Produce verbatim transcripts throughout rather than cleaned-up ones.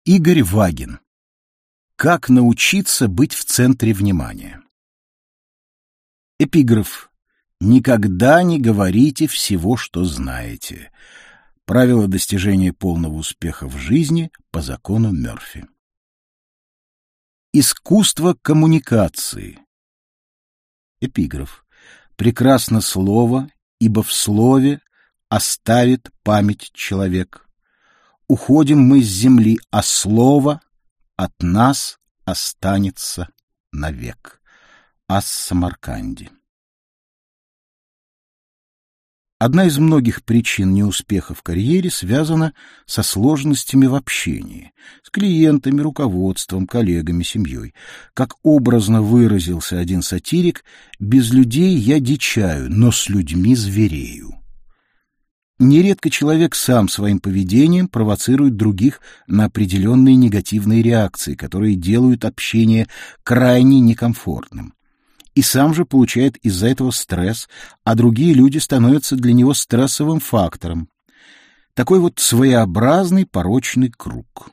Игорь Вагин. Как научиться быть в центре внимания? Эпиграф. Никогда не говорите всего, что знаете. Правило достижения полного успеха в жизни по закону Мёрфи. Искусство коммуникации. Эпиграф. Прекрасно слово, ибо в слове оставит память человек. Уходим мы с земли, а слово от нас останется навек. Ас-Самарканди. Одна из многих причин неуспеха в карьере связана со сложностями в общении, с клиентами, руководством, коллегами, семьей. Как образно выразился один сатирик, без людей я дичаю, но с людьми зверею. Нередко человек сам своим поведением провоцирует других на определенные негативные реакции, которые делают общение крайне некомфортным. И сам же получает из-за этого стресс, а другие люди становятся для него стрессовым фактором. Такой вот своеобразный порочный круг.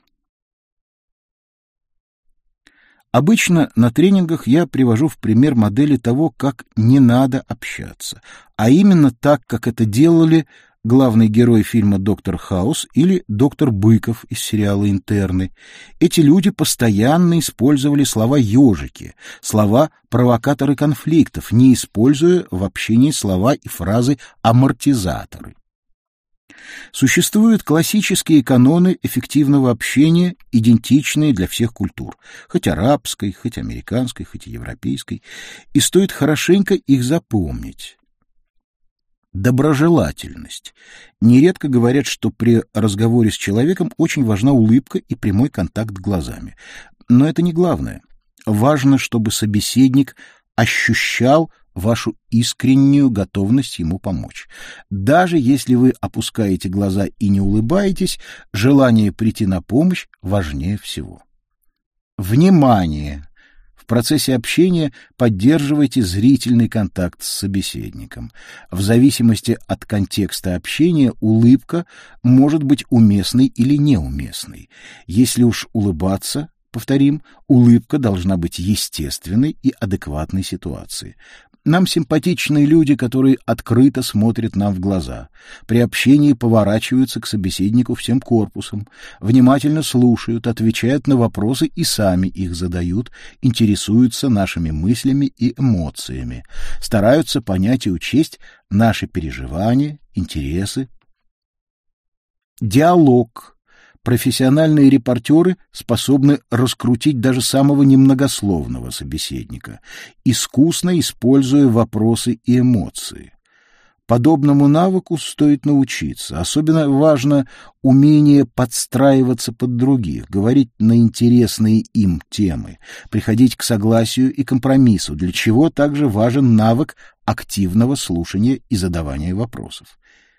Обычно на тренингах я привожу в пример модели того, как не надо общаться, а именно так, как это делали главный герой фильма «Доктор Хаус» или доктор Быков из сериала «Интерны». Эти люди постоянно использовали слова «ежики», слова «провокаторы конфликтов», не используя в общении слова и фразы «амортизаторы». Существуют классические каноны эффективного общения, идентичные для всех культур, хоть арабской, хоть американской, хоть европейской, и стоит хорошенько их запомнить. Доброжелательность. Нередко говорят, что при разговоре с человеком очень важна улыбка и прямой контакт глазами. Но это не главное. Важно, чтобы собеседник ощущал вашу искреннюю готовность ему помочь. Даже если вы опускаете глаза и не улыбаетесь, желание прийти на помощь важнее всего. Внимание! В процессе общения поддерживайте зрительный контакт с собеседником. В зависимости от контекста общения улыбка может быть уместной или неуместной. Если уж улыбаться, повторим, улыбка должна быть естественной и адекватной ситуации. Нам симпатичны люди, которые открыто смотрят нам в глаза, при общении поворачиваются к собеседнику всем корпусом, внимательно слушают, отвечают на вопросы и сами их задают, интересуются нашими мыслями и эмоциями, стараются понять и учесть наши переживания, интересы. Диалог. Профессиональные репортеры способны раскрутить даже самого немногословного собеседника, искусно используя вопросы и эмоции. Подобному навыку стоит научиться. Особенно важно умение подстраиваться под других, говорить на интересные им темы, приходить к согласию и компромиссу, для чего также важен навык активного слушания и задавания вопросов.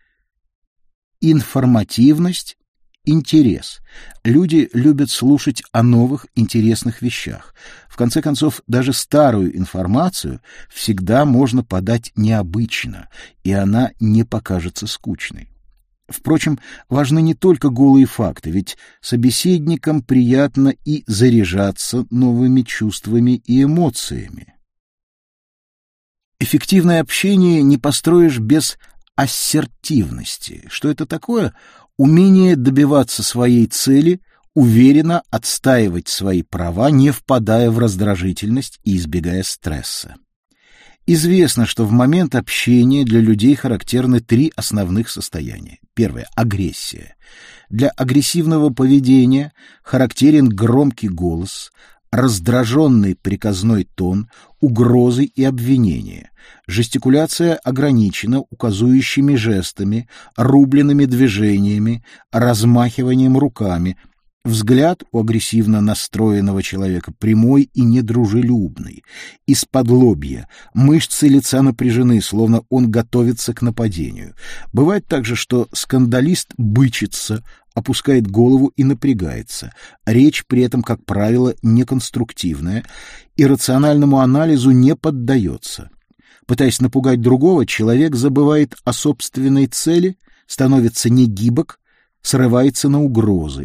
Информативность. Интерес. Люди любят слушать о новых, интересных вещах. В конце концов, даже старую информацию всегда можно подать необычно, и она не покажется скучной. Впрочем, важны не только голые факты, ведь собеседникам приятно и заряжаться новыми чувствами и эмоциями. Эффективное общение не построишь без ассертивности. Что это такое? Умение добиваться своей цели, уверенно отстаивать свои права, не впадая в раздражительность и избегая стресса. Известно, что в момент общения для людей характерны три основных состояния. Первое — агрессия. Для агрессивного поведения характерен громкий голос, раздраженный приказной тон, угрозы и обвинения. Жестикуляция ограничена указующими жестами, рубленными движениями, размахиванием руками. Взгляд у агрессивно настроенного человека прямой и недружелюбный. Из-под лобья. Мышцы лица напряжены, словно он готовится к нападению. Бывает также, что скандалист бычится, опускает голову и напрягается. Речь при этом, как правило, неконструктивная и рациональному анализу не поддается. Пытаясь напугать другого, человек забывает о собственной цели, становится негибок, срывается на угрозы.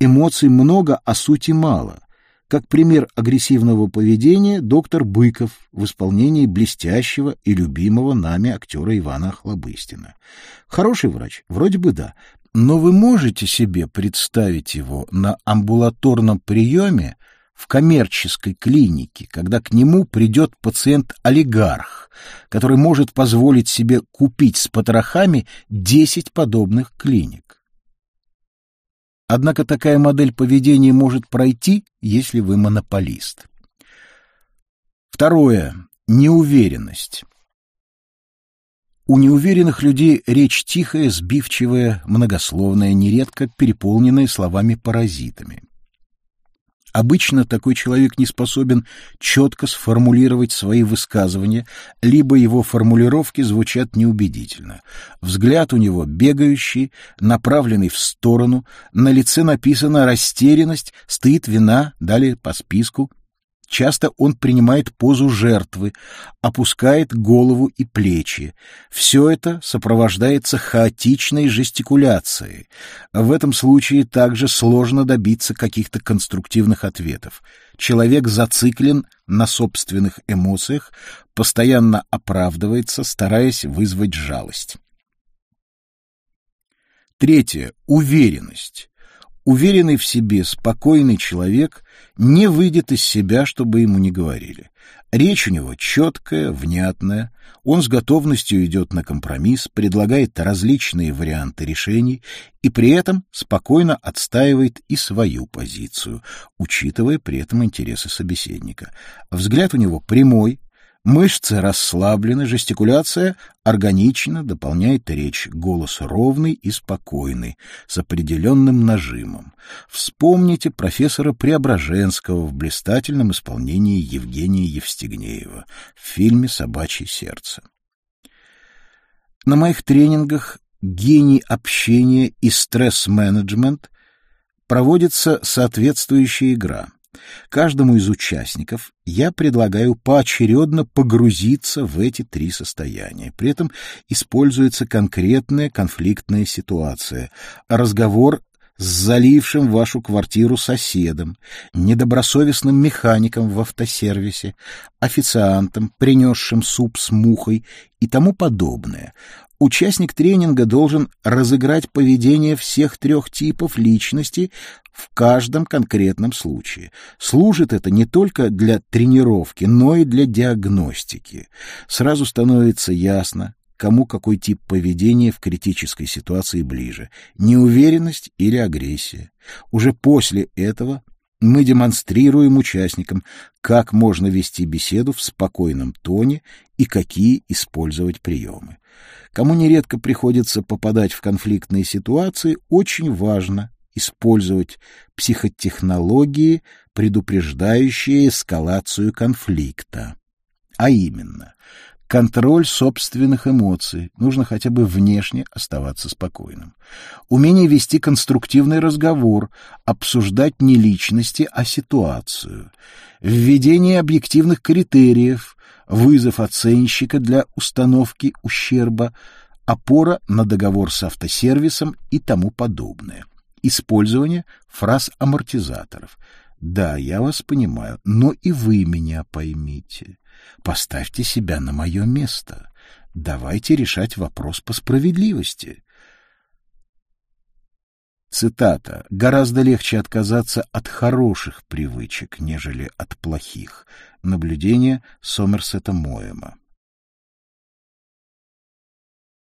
Эмоций много, а сути мало. Как пример агрессивного поведения доктор Быков в исполнении блестящего и любимого нами актера Ивана Охлобыстина. Хороший врач? Вроде бы да. Но вы можете себе представить его на амбулаторном приеме в коммерческой клинике, когда к нему придет пациент-олигарх, который может позволить себе купить с потрохами десять подобных клиник? Однако такая модель поведения может пройти, если вы монополист. Второе. Неуверенность. У неуверенных людей речь тихая, сбивчивая, многословная, нередко переполненная словами-паразитами. Обычно такой человек не способен четко сформулировать свои высказывания, либо его формулировки звучат неубедительно. Взгляд у него бегающий, направленный в сторону, на лице написана растерянность, стыд, вина, далее по списку. Часто он принимает позу жертвы, опускает голову и плечи. Все это сопровождается хаотичной жестикуляцией. В этом случае также сложно добиться каких-то конструктивных ответов. Человек зациклен на собственных эмоциях, постоянно оправдывается, стараясь вызвать жалость. Третье. Уверенность. Уверенный в себе, спокойный человек не выйдет из себя, чтобы ему не говорили. Речь у него четкая, внятная, он с готовностью идет на компромисс, предлагает различные варианты решений и при этом спокойно отстаивает и свою позицию, учитывая при этом интересы собеседника. Взгляд у него прямой, мышцы расслаблены, жестикуляция органична, дополняет речь, голос ровный и спокойный, с определенным нажимом. Вспомните профессора Преображенского в блистательном исполнении Евгения Евстигнеева в фильме «Собачье сердце». На моих тренингах «Гений общения» и «Стресс-менеджмент» проводится соответствующая игра. Каждому из участников я предлагаю поочередно погрузиться в эти три состояния. При этом используется конкретная конфликтная ситуация, разговор с залившим вашу квартиру соседом, недобросовестным механиком в автосервисе, официантом, принесшим суп с мухой и тому подобное. Участник тренинга должен разыграть поведение всех трех типов личности в каждом конкретном случае. Служит это не только для тренировки, но и для диагностики. Сразу становится ясно, кому какой тип поведения в критической ситуации ближе — неуверенность или агрессия. Уже после этого мы демонстрируем участникам, как можно вести беседу в спокойном тоне и какие использовать приемы. Кому нередко приходится попадать в конфликтные ситуации, очень важно использовать психотехнологии, предупреждающие эскалацию конфликта. А именно, контроль собственных эмоций, нужно хотя бы внешне оставаться спокойным. Умение вести конструктивный разговор, обсуждать не личности, а ситуацию. Введение объективных критериев, вызов оценщика для установки ущерба, опора на договор с автосервисом и тому подобное. Использование фраз-амортизаторов. Да, я вас понимаю, но и вы меня поймите. Поставьте себя на мое место. Давайте решать вопрос по справедливости. Цитата. «Гораздо легче отказаться от хороших привычек, нежели от плохих». Наблюдение Сомерсета Моэма.